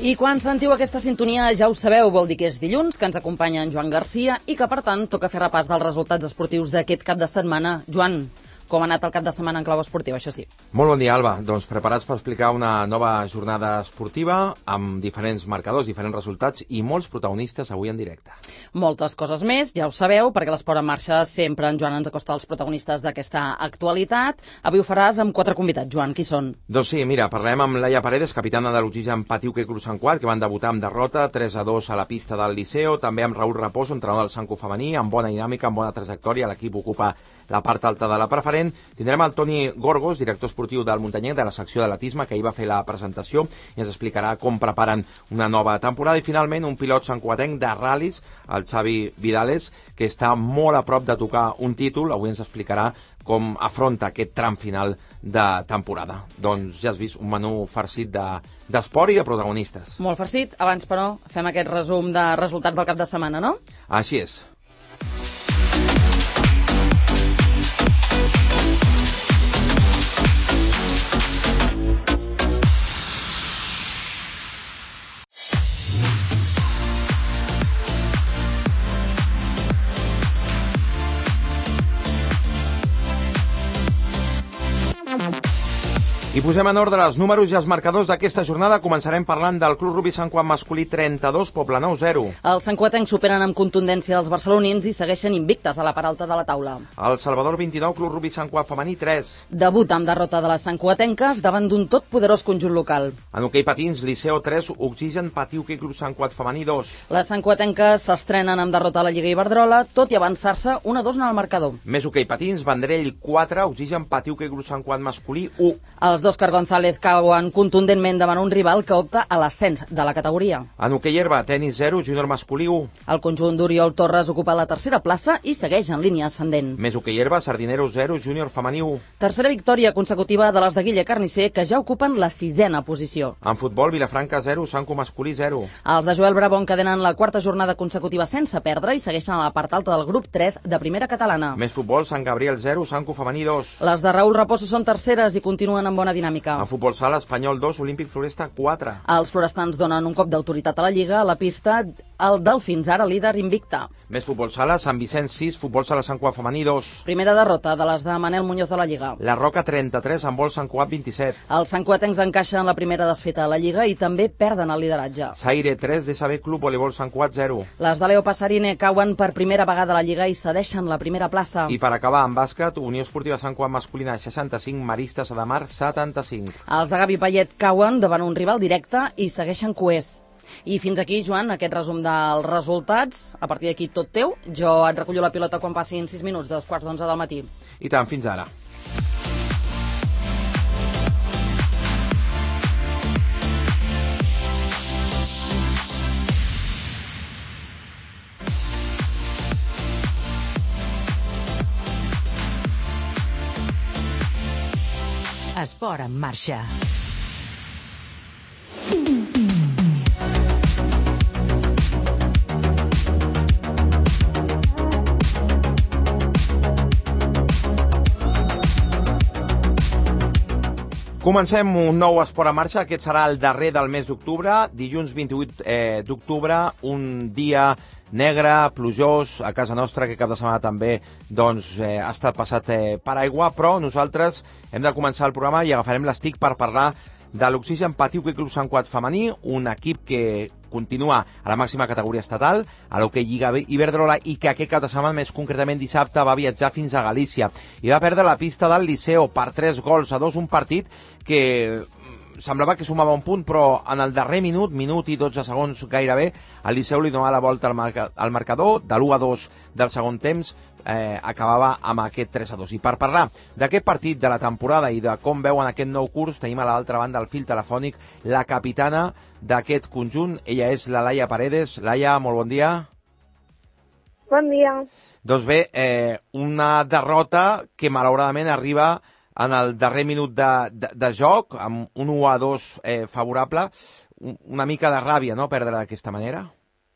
I quan sentiu aquesta sintonia ja ho sabeu, vol dir que és dilluns, que ens acompanya en Joan Garcia i que, per tant, toca fer repàs dels resultats esportius d'aquest cap de setmana. Joan, com ha anat el cap de setmana en clau esportiva, això sí. Molt bon dia, Alba. Doncs preparats per explicar una nova jornada esportiva amb diferents marcadors, diferents resultats i molts protagonistes avui en directe. Moltes coses més, ja ho sabeu, perquè l'Esport en Marxa sempre en Joan ens acosta als protagonistes d'aquesta actualitat. Avui ho faràs amb 4 convidats. Joan, qui són? Doncs sí, mira, parlem amb Laia Paredes, capitana de l'Oxigen Patiu Club Sant Cuat, que van debutar amb derrota 3-2 a la pista del Liceo, també amb Raül Raposo, entrenador del Sanco femení, amb bona dinàmica, amb bona trajectòria, l'equip ocupa la part alta de la preferent. Tindrem el Toni Gorgos, director esportiu del Muntanyenc, de la secció d'atletisme, que ahir va fer la presentació i ens explicarà com preparen una nova temporada. I finalment un pilot santcuatenc de ral·lis, el Xavi Vidales, que està molt a prop de tocar un títol. Avui ens explicarà com afronta aquest tram final de temporada. Doncs ja has vist, un menú farcit d'esport i de protagonistes. Molt farcit. Abans, però, fem aquest resum de resultats del cap de setmana, no? Així és. I posem en ordre els números i els marcadors d'aquesta jornada. Començarem parlant del Club Rugbi Sant Cuat masculí 32, Poblenou 0. Els santcuatencs superen amb contundència els barcelonins i segueixen invictes a la part alta de la taula. El Salvador 29, Club Rugbi Sant Cuat femení 3. Debut amb derrota de les santcuatenques davant d'un tot poderós conjunt local. En hoquei patins, Liceo 3, Oxigen Patiu Club Sant Cuat femení 2. Les santcuatenques s'estrenen amb derrota a la Lliga Iberdrola, tot i avançar-se 1-2 en el marcador. Més hoquei patins, Vendrell 4, Oxigen Patiu Club Sant Cuat masculí 1. Els d'Òscar González cauen contundentment davant un rival que opta a l'ascens de la categoria. En hoquei herba, tenis 0, júnior masculí 1. El conjunt d'Oriol Torres ocupa la tercera plaça i segueix en línia ascendent. Més hoquei herba, Sardinero 0, júnior femení 1. Tercera victòria consecutiva de les de Guille Carnicer, que ja ocupen la 6a posició. En futbol, Vilafranca 0, Sanco masculí 0. Els de Joel Bravo encadenen la quarta jornada consecutiva sense perdre i segueixen a la part alta del grup 3 de primera catalana. Més futbol, Sant Gabriel 0, Sanco femení 2. Les de Raül Raposo són terceres i continuen amb bona dinàmica. En futbol sala, Espanyol 2, Olímpic Floresta 4. Els florestans donen un cop d'autoritat a la Lliga. A la pista, el del fins ara líder invicta. Més futbol sala, Sant Vicenç 6, futbol sala Sant Cuat femení 2. Primera derrota de les de Manel Muñoz a la Lliga. La Roca 33, handbol Sant Cuat 27. Els santcuatencs encaixen la primera desfeta a la Lliga i també perden el lideratge. Saire 3, DSB Club Voleibol Sant Cuat 0. Les de Leo Passarine cauen per primera vegada a la Lliga i cedeixen la primera plaça. I per acabar, en bàsquet, Unió Esportiva Sant Cuat masculina 65, Maristes de Mar 75. Els de Gavi Payet cauen davant un rival directe i segueixen coers. I fins aquí, Joan, aquest resum dels resultats. A partir d'aquí tot teu. Jo et recullo la pilota quan passin 6 minuts de 11:15 del matí. I tant, fins ara. Esport en Marxa. Comencem un nou Esport en Marxa. Aquest serà el darrer del mes d'octubre, dilluns 28 d'octubre, un dia negre, plujós, a casa nostra, que cap de setmana també ha estat passat per aigua, però nosaltres hem de començar el programa i agafarem l'estic per parlar de l'Oxigen Patiu Club Sant Cuat femení, un equip que continua a la màxima categoria estatal, a l'hoquei Lliga Iberdrola, i que aquest cap de setmana, més concretament dissabte, va viatjar fins a Galícia i va perdre la pista del Liceo per 3-2, un partit que semblava que sumava un punt, però en el darrer minut i 12 segons gairebé, el Liceu li donava la volta al marcador, de l'1-2 del segon temps, acabava amb aquest 3-2. I per parlar d'aquest partit, de la temporada i de com veuen aquest nou curs, tenim a l'altra banda del fil telefònic la capitana d'aquest conjunt. Ella és la Laia Paredes. Laia, molt bon dia. Bon dia. Doncs bé, una derrota que malauradament arriba en el darrer minut de joc, amb un 1-2 favorable. Una mica de ràbia, no?, perdre d'aquesta manera.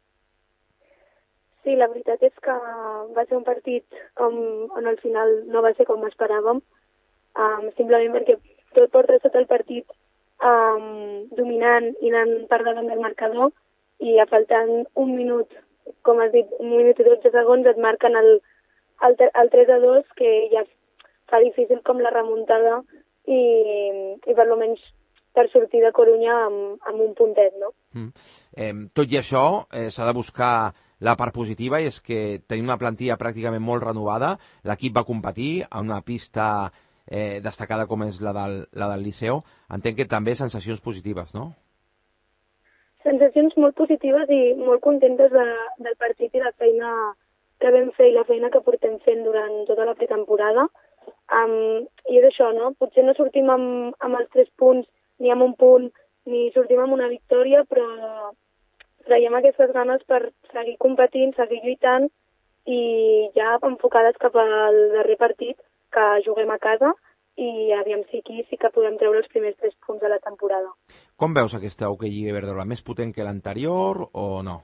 Sí, la veritat és que va ser un partit on al final no va ser com esperàvem, simplement perquè tot porta sota el partit dominant i anant per davant del marcador, i a faltant un minut, com has dit, 1 minut i 12 segons, et marquen el 3-2, que ja fa difícil com la remuntada i per almenys per sortir de Corunya amb un puntet, no? Tot i això, s'ha de buscar la part positiva, i és que tenim una plantilla pràcticament molt renovada. L'equip va competir a una pista destacada com és la del Liceu. Entenc que també sensacions positives, no? Sensacions molt positives i molt contentes del partit i la feina que vam fer i la feina que portem fent durant tota la pretemporada. I és això, no? Potser no sortim amb els 3 punts, ni amb un punt, ni sortim amb una victòria, però traiem aquestes ganes per seguir competint, seguir lluitant i ja enfocades cap al darrer partit, que juguem a casa, i aviam si aquí sí que podem treure els primers 3 punts de la temporada. Com veus aquesta Hockey Lliga Iberdrola? Més potent que l'anterior o no?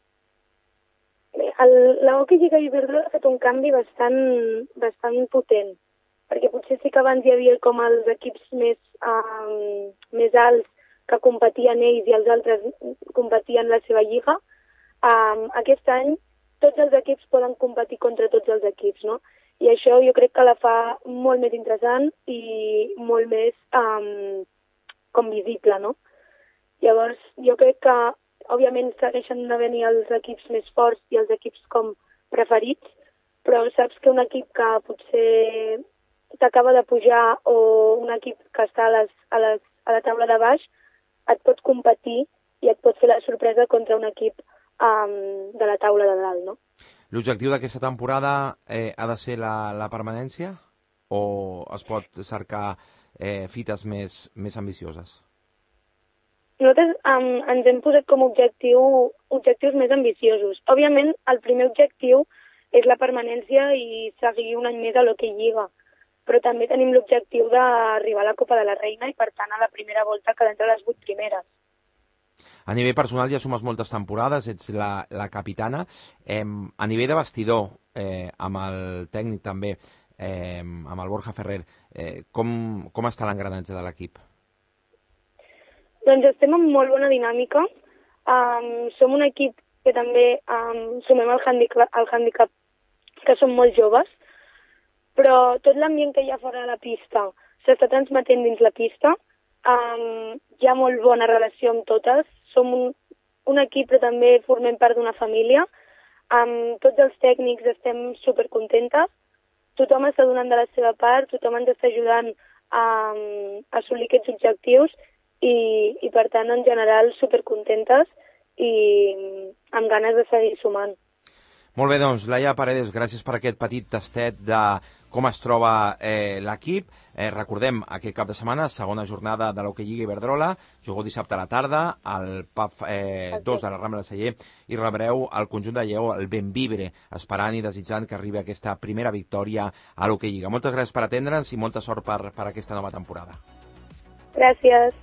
Bé, la Hockey Lliga Iberdrola ha fet un canvi bastant potent, perquè potser sí que abans hi havia com els equips més alts que competien ells i els altres competien la seva lliga. Aquest any tots els equips poden competir contra tots els equips, no? I això jo crec que la fa molt més interessant i molt més com visible, no? Llavors, jo crec que, òbviament, segueixen havent-hi els equips més forts i els equips com preferits, però saps que un equip que potser t'acaba de pujar o un equip que està a la taula de baix et pot competir i et pot fer la sorpresa contra un equip de la taula de dalt, no? L'objectiu d'aquesta temporada ha de ser la permanència o es pot cercar fites més ambicioses? Nosaltres ens hem posat com a objectius més ambiciosos. Òbviament, el primer objectiu és la permanència i seguir un any més a l'Hockey Lliga, però també tenim l'objectiu d'arribar a la Copa de la Reina i, per tant, a la primera volta quedar entre les 8 primeres. A nivell personal ja sumes moltes temporades, ets la capitana. A nivell de vestidor, amb el tècnic també, amb el Borja Ferrer, com està l'engranatge de l'equip? Doncs estem en molt bona dinàmica. Som un equip que també sumem el handicap que som molt joves, però tot l'ambient que hi ha fora de la pista s'està transmetent dins la pista. Hi ha molt bona relació amb totes. Som un equip, però també formem part d'una família. Amb tots els tècnics estem supercontentes. Tothom està donant de la seva part, tothom ens està ajudant a assolir aquests objectius i per tant, en general, supercontentes i amb ganes de seguir sumant. Molt bé, doncs, Laia Paredes, gràcies per aquest petit tastet de com es troba l'equip. Recordem, aquest cap de setmana, segona jornada de l'Hockey Lliga Iberdrola, jugueu dissabte a la tarda al pub 2 de la Rambla del Celler i rebreu el conjunt de Lleó, el Benvibre, esperant i desitjant que arribi aquesta primera victòria a l'Hockey Lliga. Moltes gràcies per atendre'ns i molta sort per aquesta nova temporada. Gràcies.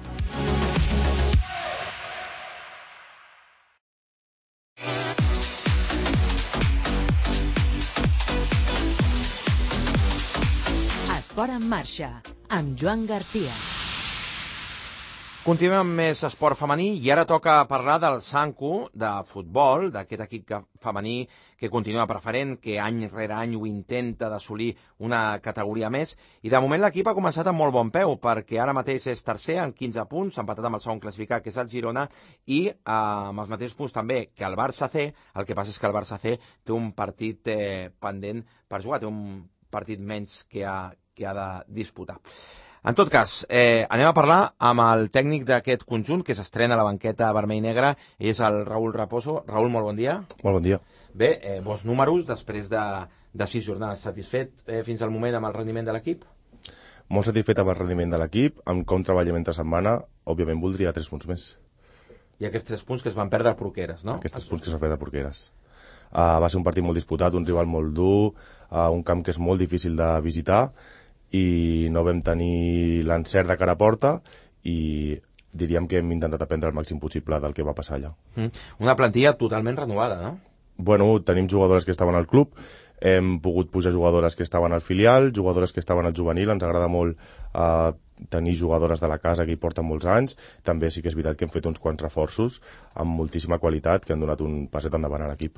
Esport en marxa, amb Joan Garcia. Continuem amb més esport femení i ara toca parlar del Sanku, de futbol, d'aquest equip femení que continua preferent, que any rere any ho intenta d'assolir una categoria més. I de moment l'equip ha començat amb molt bon peu, perquè ara mateix és tercer amb 15 punts, empatat amb el segon classificat, que és el Girona, i amb els mateixos punts també que el Barça C. El que passa és que el Barça C té un partit pendent per jugar, té un partit menys que ha de disputar. En tot cas, anem a parlar amb el tècnic d'aquest conjunt, que s'estrena a la banqueta vermell-negra, és el Raül Raposo. Raül, molt bon dia. Molt bon dia. Bé, bons números després de 6 jornades. Satisfet fins al moment amb el rendiment de l'equip? Molt satisfet amb el rendiment de l'equip, amb com treballem entre setmana. Òbviament voldria 3 punts més. I aquests 3 punts que es van perdre a Porqueres, no? Aquests 3 punts que es van perdre a Porqueres. Va ser un partit molt disputat, un rival molt dur, un camp que és molt difícil de visitar, i no vam tenir l'encert de cara a porta i diríem que hem intentat aprendre el màxim possible del que va passar allà. Una plantilla totalment renovada, no? Bueno, tenim jugadores que estaven al club hem pogut pujar jugadores que estaven al filial, jugadores que estaven al juvenil, ens agrada molt tenir jugadores de la casa que hi porten molts anys. També sí que és veritat que hem fet uns quants reforços amb moltíssima qualitat que han donat un passet endavant a l'equip.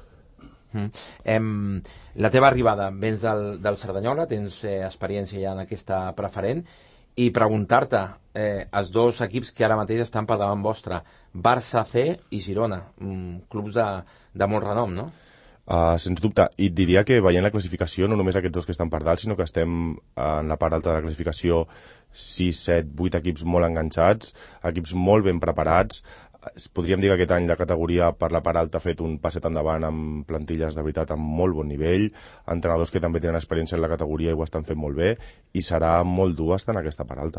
La teva arribada, vens del Cerdanyola, tens experiència ja en aquesta preferent, i preguntar-te, els dos equips que ara mateix estan per davant vostre, Barça C i Girona, clubs de molt renom, no? Sens dubte, i et diria que veient la classificació, no només aquests dos que estan per dalt, sinó que estem en la part alta de la classificació 6, 7, 8 equips molt enganxats, equips molt ben preparats. Podríem dir que aquest any la categoria per la part alta ha fet un passet endavant amb plantilles de veritat amb molt bon nivell, entrenadors que també tenen experiència en la categoria i ho estan fent molt bé, i serà molt dur estar en aquesta part alta.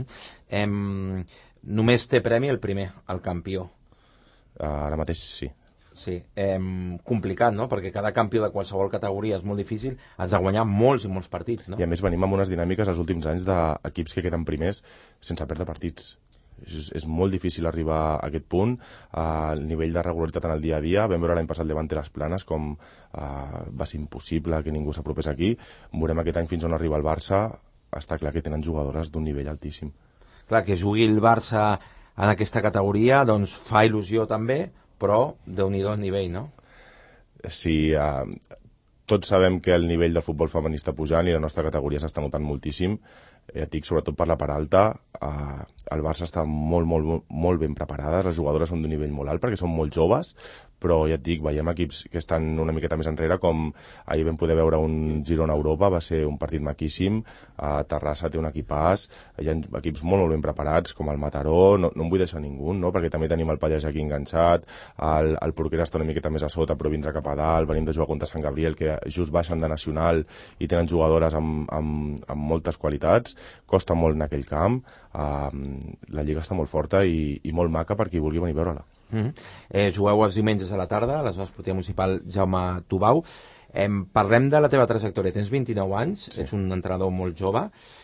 Només té premi el primer, el campió. Ara mateix sí. Sí, complicat, no? Perquè cada campió de qualsevol categoria és molt difícil, has de guanyar molts i molts partits, no? I a més venim amb unes dinàmiques els últims anys d'equips que queden primers sense perdre partits. És molt difícil arribar a aquest punt. El nivell de regularitat en el dia a dia, vam veure l'any passat Levante les Planes com va ser impossible que ningú s'apropés aquí. Veurem aquest any fins on arriba el Barça. Està clar que tenen jugadores d'un nivell altíssim. Clar, que jugui el Barça en aquesta categoria doncs fa il·lusió també, però déu-n'hi-do el nivell, no? Sí, tots sabem que el nivell del futbol femení està pujant i la nostra categoria s'està notant moltíssim. Ja et dic, sobretot per la part alta, el Barça està molt ben preparades, les jugadores són d'un nivell molt alt perquè són molt joves, però ja et dic, veiem equips que estan una miqueta més enrere, com ahir vam poder veure un Girona-Europa, va ser un partit maquíssim, Terrassa té un equipàs, hi ha equips molt ben preparats, com el Mataró, no em vull deixar ningú, no? Perquè també tenim el Pallars aquí enganxat, el Porquera està una miqueta més a sota, però vindrà cap a dalt, venim de jugar contra Sant Gabriel, que just baixen de nacional i tenen jugadores amb moltes qualitats, costa molt en aquell camp, la lliga està molt forta i molt maca per qui vulgui venir a veure-la. Jugueu els diumenges a la tarda a la zona esportiva municipal Jaume Tubau. Parlem de la teva trajectòria. Tens 29 anys, sí. Ets un entrenador molt jove.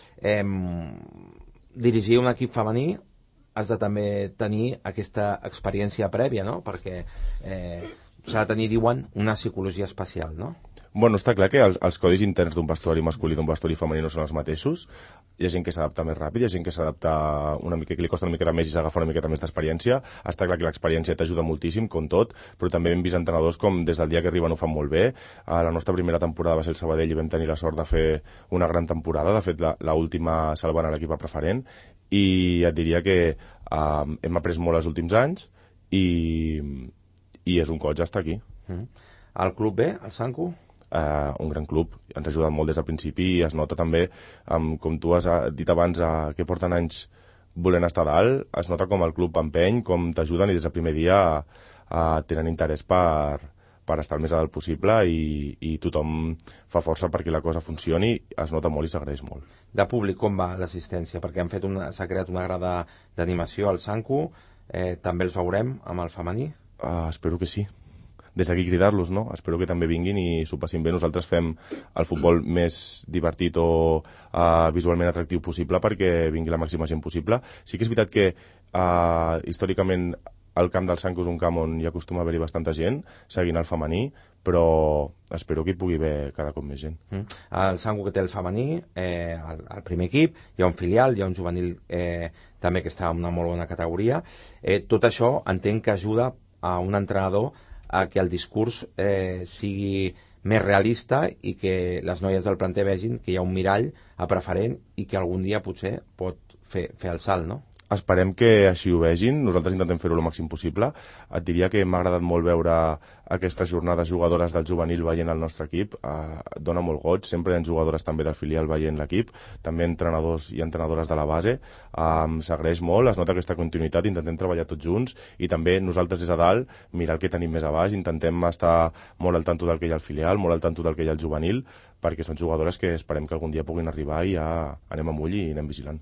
Dirigir un equip femení has de també tenir aquesta experiència prèvia, no? Perquè s'ha de tenir, diuen, una psicologia especial, no? Bueno, està clar que els codis interns d'un vestuari masculí i d'un vestuari femení no són els mateixos. Hi ha gent que s'adapta més ràpid, hi ha gent que s'adapta una mica, que li costa una miqueta més i s'agafa una miqueta més d'experiència. Està clar que l'experiència t'ajuda moltíssim, com tot, però també hem vist entrenadors com des del dia que arriben ho fan molt bé. La nostra primera temporada va ser el Sabadell i vam tenir la sort de fer una gran temporada. De fet, l'última salvant a l'equip preferent, i et diria que hem après molt els últims anys i és un goig estar aquí. El club B, el Sanku? Un gran club, ens ha ajudat molt des del principi i es nota també, com tu has dit abans, que porten anys volent estar dalt, es nota com el club empeny, com t'ajuden i des del primer dia tenen interès per estar el més a dalt possible i tothom fa força perquè la cosa funcioni, es nota molt i s'agraeix molt. De públic, com va l'assistència? Perquè s'ha creat una grada d'animació al Sanku, també els veurem amb el femení? Espero que sí. Des d'aquí cridar-los, no? Espero que també vinguin i s'ho passin bé. Nosaltres fem el futbol més divertit o visualment atractiu possible perquè vingui la màxima gent possible. Sí que és veritat que històricament el camp del Sanku és un camp on hi acostuma a haver-hi bastanta gent, seguint el femení, però espero que hi pugui haver cada cop més gent. El Sanku, que té el femení, el primer equip, hi ha un filial, hi ha un juvenil també que està en una molt bona categoria. Tot això entenc que ajuda a un entrenador a que el discurs sigui més realista i que les noies del planter vegin que hi ha un mirall a preferent i que algun dia potser pot fer el salt, no? Esperem que així ho vegin. Nosaltres intentem fer-ho el màxim possible. Et diria que m'ha agradat molt veure aquestes jornades jugadores del juvenil veient el nostre equip. Dona molt goig. Sempre hi ha jugadores també del filial veient l'equip. També entrenadors i entrenadores de la base. S'agraeix molt, es nota aquesta continuïtat. Intentem treballar tots junts i també nosaltres des a dalt mirar el que tenim més a baix. Intentem estar molt al tanto del que hi ha al filial, molt al tanto del que hi ha al juvenil, perquè són jugadores que esperem que algun dia puguin arribar i ja anem amull i anem vigilant.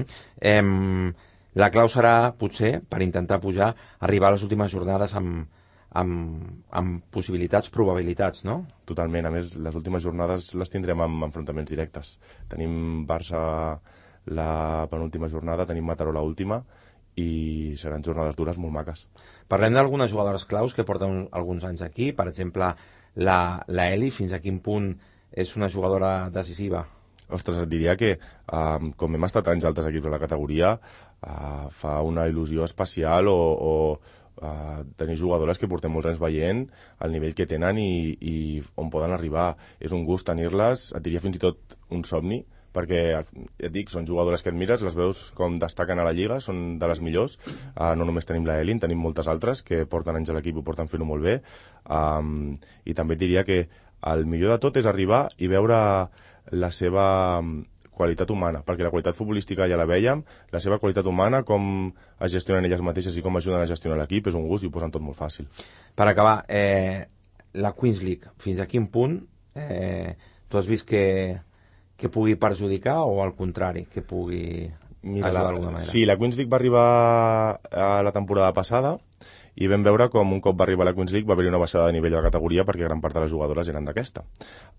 La clau serà, potser, per intentar pujar, arribar a les últimes jornades amb possibilitats, probabilitats, no? Totalment. A més, les últimes jornades les tindrem amb enfrontaments directes. Tenim Barça la penúltima jornada, tenim Mataró l'última, i seran jornades dures molt maques. Parlem d'algunes jugadores claus que porten alguns anys aquí, per exemple, la Eli, fins a quin punt és una jugadora decisiva? Ostres, et diria que com hem estat anys altres equips de la categoria, fa una il·lusió especial o tenir jugadores que portem molts anys veient el nivell que tenen i on poden arribar. És un gust tenir-les, et diria fins i tot un somni, perquè, et dic, són jugadores que admires, les veus com destaquen a la Lliga, són de les millors. No només tenim la Elin, tenim moltes altres que porten anys a l'equip i porten fent-ho molt bé. I també et diria que el millor de tot és arribar i veure la seva qualitat humana, perquè la qualitat futbolística ja la vèiem, la seva qualitat humana, com es gestionen elles mateixes i com ajuden a gestionar l'equip, és un gust i ho posen tot molt fàcil. Per acabar, la Queens League, fins a quin punt tu has vist que pugui perjudicar o al contrari, que pugui ajudar d'alguna manera? Sí, la Queens League va arribar a la temporada passada i vam veure com un cop va arribar a la Queens League va haver-hi una baixada de nivell de la categoria perquè gran part de les jugadores eren d'aquesta.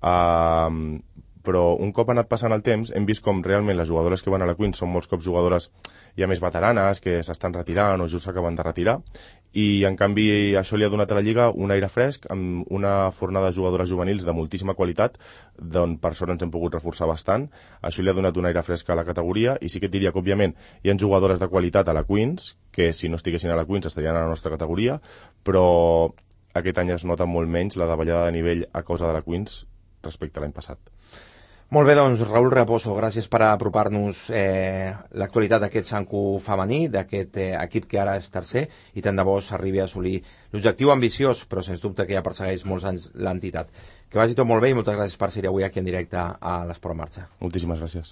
Però un cop ha anat passant el temps hem vist com realment les jugadores que van a la Queens són molts cops jugadores ja més veteranes que s'estan retirant o just s'acaben de retirar i en canvi això li ha donat a la Lliga un aire fresc amb una fornada de jugadores juvenils de moltíssima qualitat d'on per sort ens hem pogut reforçar bastant. Això li ha donat un aire fresc a la categoria i sí que et diria que òbviament hi ha jugadores de qualitat a la Queens que si no estiguessin a la Queens estarien a la nostra categoria, però aquest any es nota molt menys la davallada de nivell a causa de la Queens respecte a l'any passat. Molt bé, doncs, Raül Raposo, gràcies per apropar-nos l'actualitat d'aquest Sanku femení, d'aquest equip que ara és tercer, i tant de bo s'arribi a assolir l'objectiu ambiciós, però sens dubte que ja persegueix molts anys l'entitat. Que vagi tot molt bé i moltes gràcies per ser avui aquí en directe a l'Esport en Marxa. Moltíssimes gràcies.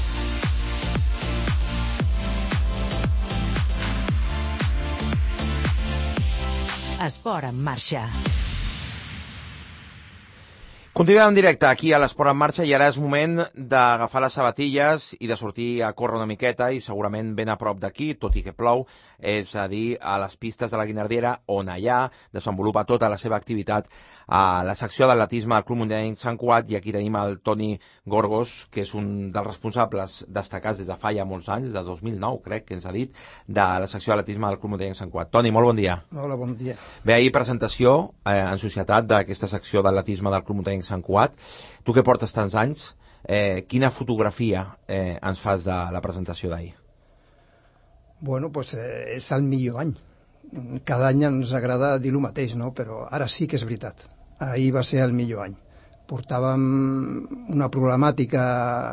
Esport en Marxa. Continuem en directe aquí a l'Esport en Marxa i ara és moment d'agafar les sabatilles i de sortir a córrer una miqueta i segurament ben a prop d'aquí, tot i que plou, és a dir, a les pistes de la Guinardera on allà desenvolupa tota la seva activitat a la secció d'atletisme del Club Mundial Sant Cugat i aquí tenim el Toni Gorgos, que és un dels responsables destacats des de fa ja molts anys, des de 2009 crec que ens ha dit, de la secció d'atletisme del Club Mundial Sant Cugat. Toni, molt bon dia. Hola, bon dia. Bé, ahir presentació en societat d'aquesta secció d'atletisme del Club Mundial Sant Cugat. Tu que portes tants anys, quina fotografia ens fas de la presentació d'ahir? Bueno, pues és el millor any. Cada any ens agrada dir el mateix, no? Però ara sí que és veritat. Ahir va ser el millor any. Portàvem una problemàtica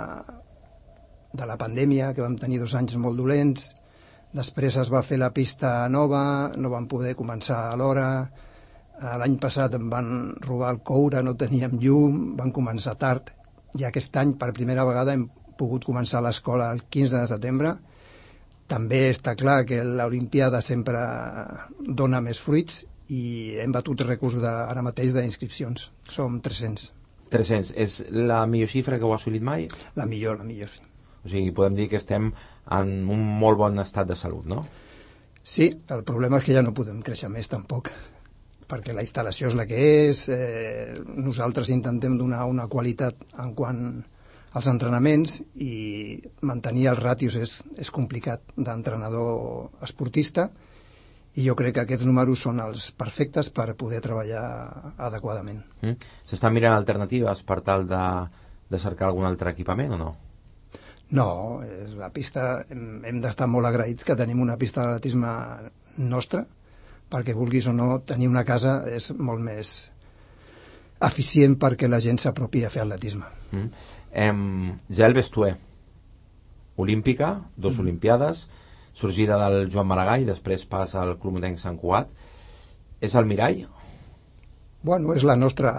de la pandèmia, que vam tenir 2 anys molt dolents, després es va fer la pista nova, no vam poder començar a l'hora. L'any passat em van robar el coure, no teníem llum, van començar tard, i aquest any per primera vegada hem pogut començar l'escola el 15 de setembre. També està clar que l'Olimpiada sempre dona més fruits i hem batut rècords ara mateix d'inscripcions. Som 300. 300. És la millor xifra que heu assolit mai? La millor, sí. O sigui, podem dir que estem en un molt bon estat de salut, no? Sí, el problema és que ja no podem créixer més tampoc, perquè la instal·lació és la que és, nosaltres intentem donar una qualitat en quant als entrenaments i mantenir els ràtios és complicat d'entrenador esportista i jo crec que aquests números són els perfectes per poder treballar adequadament. S'estan mirant alternatives per tal de cercar algun altre equipament o no? No, és la pista, hem d'estar molt agraïts que tenim una pista d'atletisme nostra, perquè vulguis o no, tenir una casa és molt més eficient perquè la gent s'apropi a fer atletisme. Jael Bestué, olímpica, 2 olimpiades, sorgida del Joan Maragall, després passa al Club Mundial Sant Cugat. És el mirall? Bueno, és la nostra...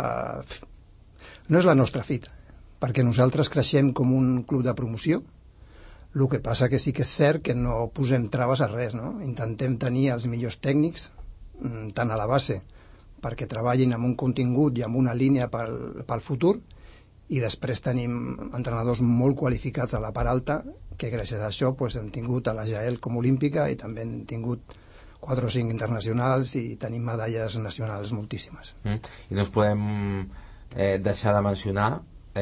no és la nostra fita, perquè nosaltres creixem com un club de promoció. El que passa que sí que és cert que no posem traves a res, no? Intentem tenir els millors tècnics, tant a la base, perquè treballin amb un contingut i amb una línia pel futur, i després tenim entrenadors molt qualificats a la part alta, que gràcies a això pues, hem tingut a la Jael com olímpica i també hem tingut 4 o 5 internacionals i tenim medalles nacionals moltíssimes. I no ens podem deixar de mencionar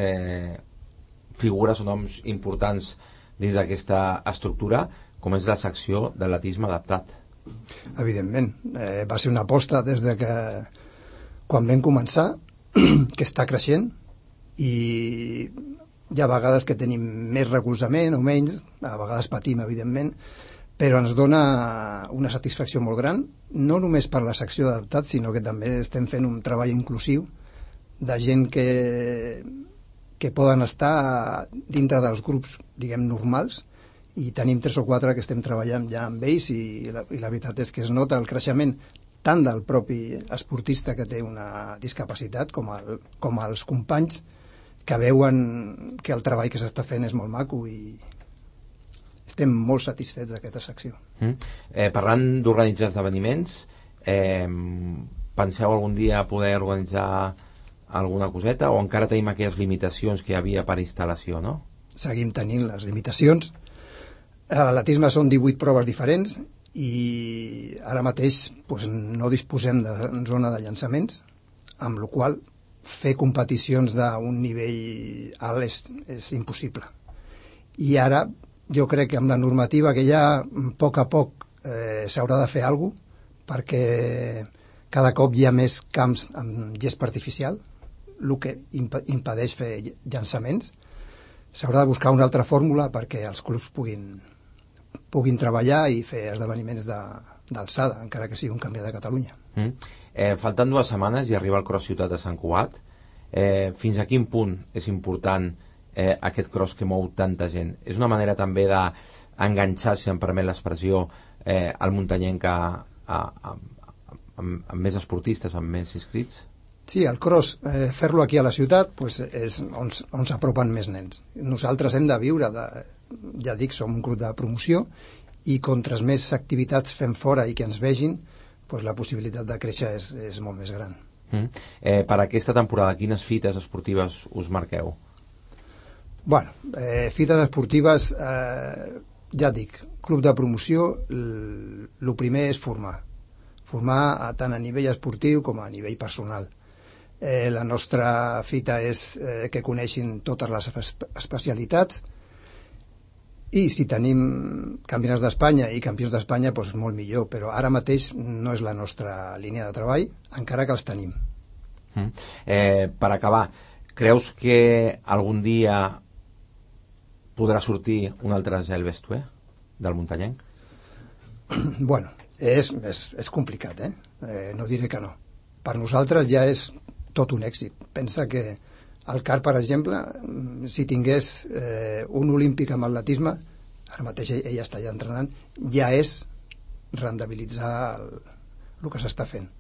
figures o noms importants dins d'aquesta estructura, com és la secció d'atletisme adaptat. Evidentment, va ser una aposta des de que quan vam començar que està creixent i hi ha vegades que tenim més recolzament o menys, a vegades patim, evidentment, però ens dona una satisfacció molt gran, no només per la secció d'adaptats, sinó que també estem fent un treball inclusiu de gent que poden estar dintre dels grups, diguem, normals, i tenim 3 o 4 que estem treballant ja amb ells i la veritat és que es nota el creixement tant del propi esportista que té una discapacitat com els companys que veuen que el treball que s'està fent és molt maco i estem molt satisfets d'aquesta secció. Parlant d'organitzar esdeveniments, penseu algun dia poder organitzar alguna coseta o encara tenim aquelles limitacions que hi havia per instal·lació, no? Seguim tenint les limitacions. A l'atletisme són 18 proves diferents i ara mateix doncs, no disposem de zona de llançaments, amb la qual cosa fer competicions d'un nivell alt és impossible. I ara jo crec que amb la normativa que hi ha, a poc s'haurà de fer alguna cosa perquè cada cop hi ha més camps amb gespa artificial, el que impedeix fer llançaments. S'haurà de buscar una altra fórmula perquè els clubs puguin treballar i fer esdeveniments d'alçada, encara que sigui un campionat de Catalunya. Faltant 2 setmanes i arriba el Cross Ciutat de Sant Cugat, fins a quin punt és important aquest cross que mou tanta gent? És una manera també d'enganxar, si em permet l'expressió, al muntanyenc amb més esportistes, amb més inscrits? Sí, el cross, fer-lo aquí a la ciutat és on s'apropen més nens. Nosaltres hem de viure, ja dic, som un club de promoció i contres més activitats fem fora i que ens vegin, la possibilitat de créixer és molt més gran. Per aquesta temporada, quines fites esportives us marqueu? Bueno, fites esportives, ja dic, club de promoció, el primer és formar tant a nivell esportiu com a nivell personal. La nostra fita és que coneixin totes les especialitats i si tenim campionats d'Espanya i campions d'Espanya, doncs molt millor, però ara mateix no és la nostra línia de treball, encara que els tenim. Per acabar, creus que algun dia podrà sortir un altre Gel Bestué del muntanyenc? Bueno, és complicat, no diré que no. Per nosaltres ja és tot un èxit. Pensa que el CAR, per exemple, si tingués un olímpic amb atletisme, ara mateix ell està ja entrenant, ja és rendibilitzar el que s'està fent.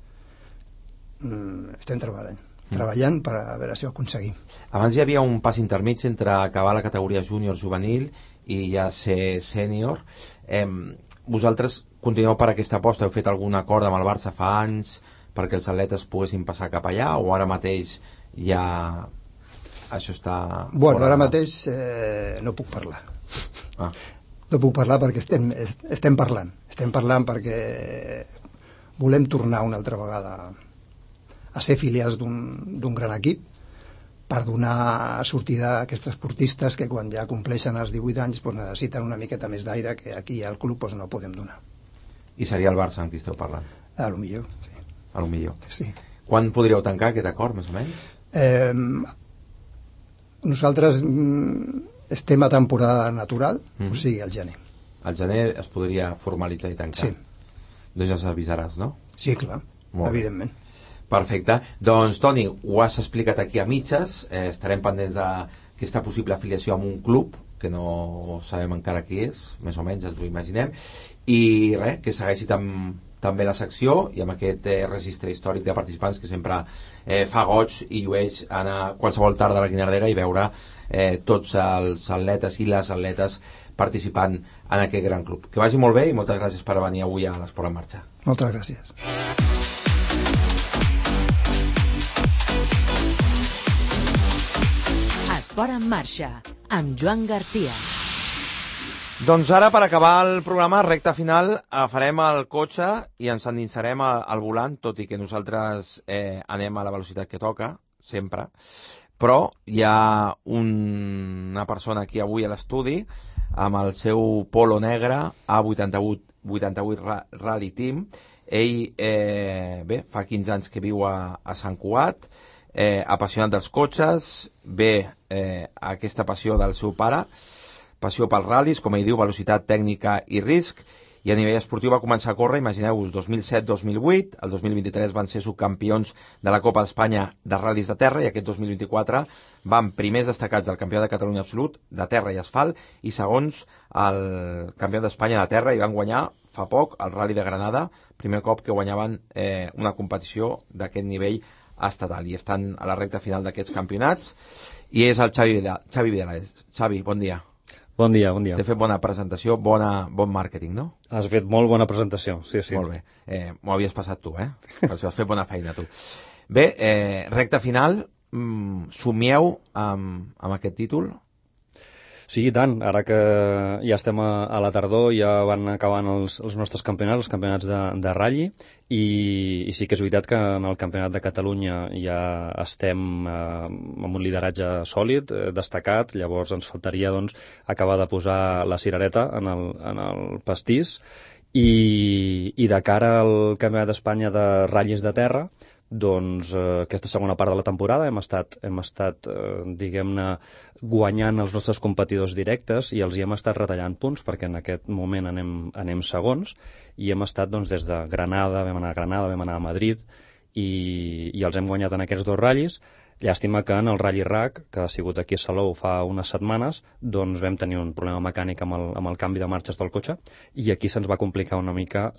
Estem treballant per a veure si ho aconseguim. Abans hi havia un pas intermig entre acabar la categoria júnior juvenil i ja ser sènior. Vosaltres continueu per aquesta aposta? Heu fet algun acord amb el Barça fa anys perquè els atletes poguessin passar cap allà o ara mateix ja això està... Bueno, ara mateix no puc parlar. No puc parlar perquè estem parlant perquè volem tornar una altra vegada a ser filials d'un gran equip per donar sortida a aquests esportistes que quan ja compleixen els 18 anys necessiten una miqueta més d'aire que aquí al club no podem donar. I seria el Barça amb qui esteu parlant? A lo millor, sí. A lo millor. Sí. Quan podríeu tancar aquest acord, més o menys? Nosaltres estem a temporada natural, o sigui, al gener. Al gener es podria formalitzar i tancar? Sí. Doncs ja s'avisaràs, no? Sí, clar, evidentment. Perfecte. Doncs, Toni, ho has explicat aquí a mitges. Estarem pendents d'aquesta possible afiliació amb un club, que no sabem encara qui és, més o menys ens ho imaginem. I res, que segueixi també la secció i amb aquest registre històric de participants que sempre fa goig i llueix anar qualsevol tarda a la Guinardera i veure tots els atletes i les atletes participant en aquest gran club. Que vagi molt bé i moltes gràcies per venir avui a l'Esport en Marxa. Moltes gràcies. Esport en Marxa, amb Joan Garcia. Doncs ara, per acabar el programa, recta final, farem el cotxe i ens endinsarem al volant, tot i que nosaltres anem a la velocitat que toca, sempre. Però hi ha una persona aquí avui a l'estudi amb el seu polo negre A88 Rally Team. Ell, fa 15 anys que viu a Sant Cugat, apassionat dels cotxes, ve aquesta passió del seu pare, passió pels ral·lis, com ell diu, velocitat, tècnica i risc, i a nivell esportiu va començar a córrer, imagineu-vos, 2007-2008, el 2023 van ser subcampions de la Copa d'Espanya de ral·lis de terra, i aquest 2024 van primers destacats del Campionat de Catalunya absolut, de terra i asfalt, i segons el Campionat d'Espanya de terra, i van guanyar fa poc el Rally de Granada, primer cop que guanyaven una competició d'aquest nivell estatal, i estan a la recta final d'aquests campionats, i és el Xavi Vidales. Xavi, bon dia. Bon dia, bon dia. T'he fet bona presentació, bon màrqueting, no? Has fet molt bona presentació, sí. Molt bé. M'ho havies passat tu, Per això has fet bona feina, tu. Bé, recta final, somieu amb aquest títol? Sí, i tant. Ara que ja estem a la tardor, ja van acabant els nostres campionats, els campionats de ratll, i sí que és veritat que en el Campionat de Catalunya ja estem amb un lideratge sòlid, destacat. Llavors ens faltaria acabar de posar la cirereta en el pastís, i de cara al Campionat d'Espanya de ratllis de terra, aquesta segona part de la temporada hem estat diguem-ne, guanyant els nostres competidors directes, i els hi hem estat retallant punts, perquè en aquest moment anem segons, i hem estat des de Granada, vam anar a Granada, vam anar a Madrid, i els hem guanyat en aquests dos ratllis. Llàstima que en el Rally RAC, que ha sigut aquí a Salou fa unes setmanes, vam tenir un problema mecànic amb el canvi de marxes del cotxe, i aquí se'ns va complicar una mica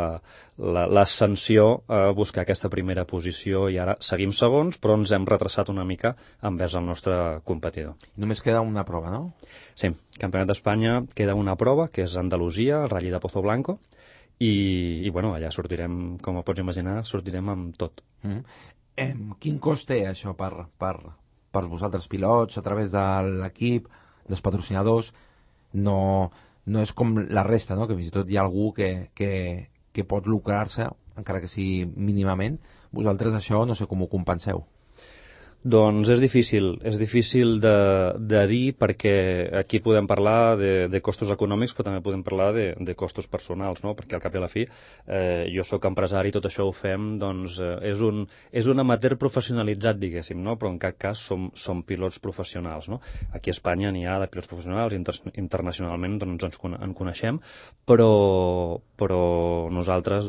l'ascensió a buscar aquesta primera posició, i ara seguim segons, però ens hem retrasat una mica envers el nostre competidor. Només queda una prova, no? Sí, Campionat d'Espanya queda una prova, que és Andalusia, el Rally de Pozo Blanco, i allà sortirem, com ho pots imaginar, sortirem amb tot. Quin cost té això per vosaltres pilots, a través de l'equip, dels patrocinadors? No és com la resta, no? Que fins i tot hi ha algú que pot lucrar-se, encara que sigui mínimament. Vosaltres això no sé com ho compenseu. Doncs és difícil de dir, perquè aquí podem parlar de costos econòmics, però també podem parlar de costos personals, no? Perquè al cap i a la fi jo sóc empresari, tot això ho fem, és un amateur professionalitzat, diguéssim, no? Però en cap cas som pilots professionals, no? Aquí a Espanya n'hi ha de pilots professionals, internacionalment en coneixem, però nosaltres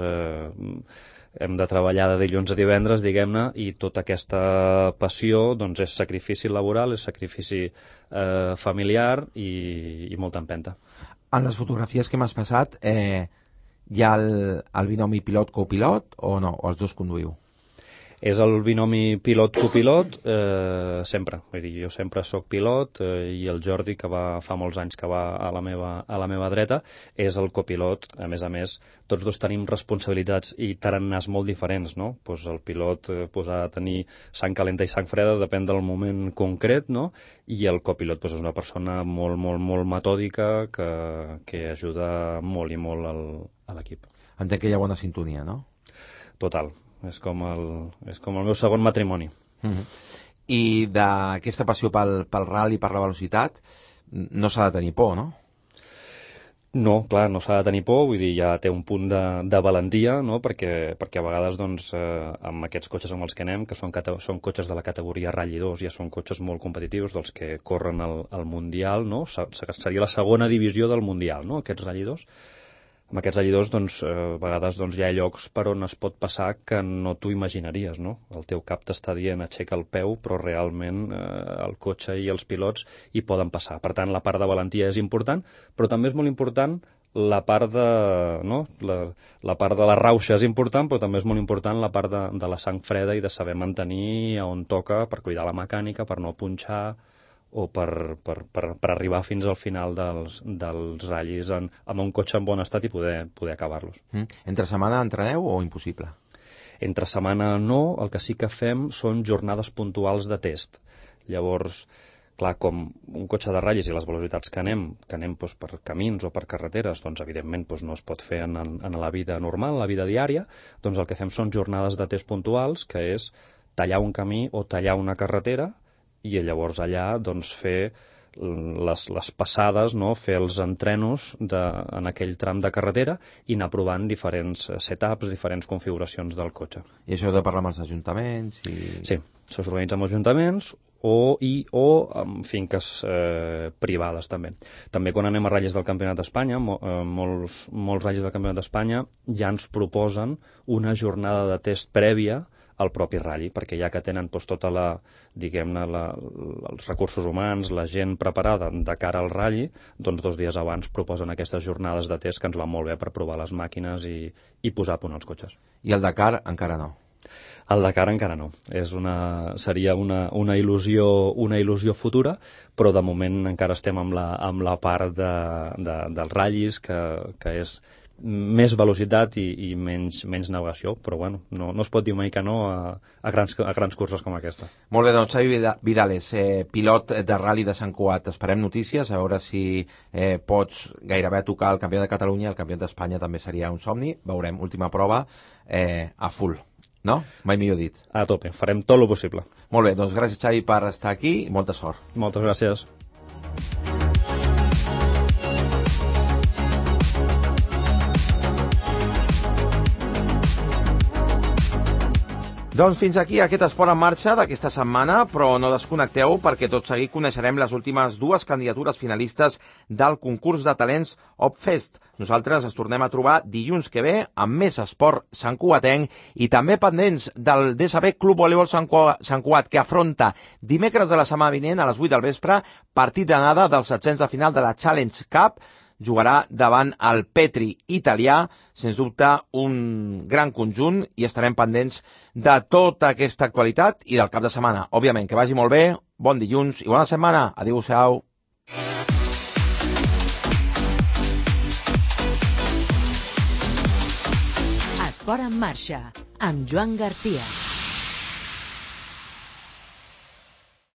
hem de treballar de dilluns a divendres, diguem-ne, i tota aquesta passió és sacrifici laboral, és sacrifici familiar i molta empenta. En les fotografies que m'has passat, hi ha el binomi pilot-copilot o no? O els dos conduïu? És el binomi pilot-copilot, sempre. Vull dir, jo sempre sóc pilot, i el Jordi, que fa molts anys que va a la meva dreta, és el copilot. A més, tots dos tenim responsabilitats i tarannàs molt diferents, no? Pues el pilot ha de tenir sang calenta i sang freda, depèn del moment concret, no? I el copilot és una persona molt, molt, molt metòdica que ajuda molt i molt a l'equip. Entenc que hi ha bona sintonia, no? Total. És com el meu segon matrimoni. I d'aquesta passió pel rally i per la velocitat no s'ha de tenir por, no? No, clar, no s'ha de tenir por, vull dir, ja té un punt de valentia, no? Perquè a vegades, amb aquests cotxes amb els que anem, que són cotxes de la categoria Rally 2, ja són cotxes molt competitius, dels que corren al Mundial, no? Seria la segona divisió del Mundial, no?, aquests Rally 2. Amb aquests rallidors, a vegades hi ha llocs per on es pot passar que no t'ho imaginaries, no? El teu cap t'està dient aixeca el peu, però realment el cotxe i els pilots hi poden passar. Per tant, la part de valentia és important, però també és molt important la part la part de la rauxa és important, però també és molt important la part de la sang freda i de saber mantenir on toca per cuidar la mecànica, per no punxar, o per arribar fins al final dels ratllis amb un cotxe en bon estat i poder acabar-los. Entre setmana entreneu o impossible? Entre setmana no, el que sí que fem són jornades puntuals de test. Llavors, clar, com un cotxe de ratllis i les velocitats que anem per camins o per carreteres, evidentment no es pot fer en la vida normal, la vida diària, el que fem són jornades de test puntuals, que és tallar un camí o tallar una carretera, i llavors allà fer les passades, no? Fer els entrenos en aquell tram de carretera i anar provant diferents setups, diferents configuracions del cotxe. I això heu de parlar amb els ajuntaments? Sí, això s'organitza amb ajuntaments o amb finques privades també. També quan anem a ratlles del Campionat d'Espanya, molts ratlles del Campionat d'Espanya ja ens proposen una jornada de test prèvia al propi ratll, perquè ja que tenen tota diguem-ne, els recursos humans, la gent preparada de cara al ratll, doncs 2 dies abans proposen aquestes jornades de test que ens van molt bé per provar les màquines i posar a punt els cotxes. I el Dakar encara no? El Dakar encara no. Seria una il·lusió futura, però de moment encara estem amb la part dels ratllis, que és més velocitat i menys navegació, però bueno, no es pot dir mai que no a grans curses com aquesta. Molt bé, doncs Xavi Vidales, pilot de Rally de Sant Cugat. Esperem notícies, a veure si pots gairebé tocar el campió de Catalunya, el campió d'Espanya també seria un somni. Veurem, última prova a full, no? Mai millor dit. A tope, farem tot el possible. Molt bé, doncs gràcies Xavi per estar aquí i molta sort. Moltes gràcies. Doncs fins aquí aquest Esport en Marxa d'aquesta setmana, però no desconnecteu perquè tot seguit coneixerem les últimes 2 candidatures finalistes del concurs de talents Opfest. Nosaltres ens tornem a trobar dilluns que ve amb més esport santcugatenc i també pendents del DSB Club Voleibol Sant Cugat, que afronta dimecres de la setmana vinent a les 8 del vespre partit d'anada dels 700 de final de la Challenge Cup. Jugarà davant el Petri italià, sens dubte un gran conjunt, i estarem pendents de tota aquesta actualitat i del cap de setmana. Òbviament, que vagi molt bé, bon dilluns i bona setmana. Adéu-siau. Esport en Marxa, amb Joan Garcia.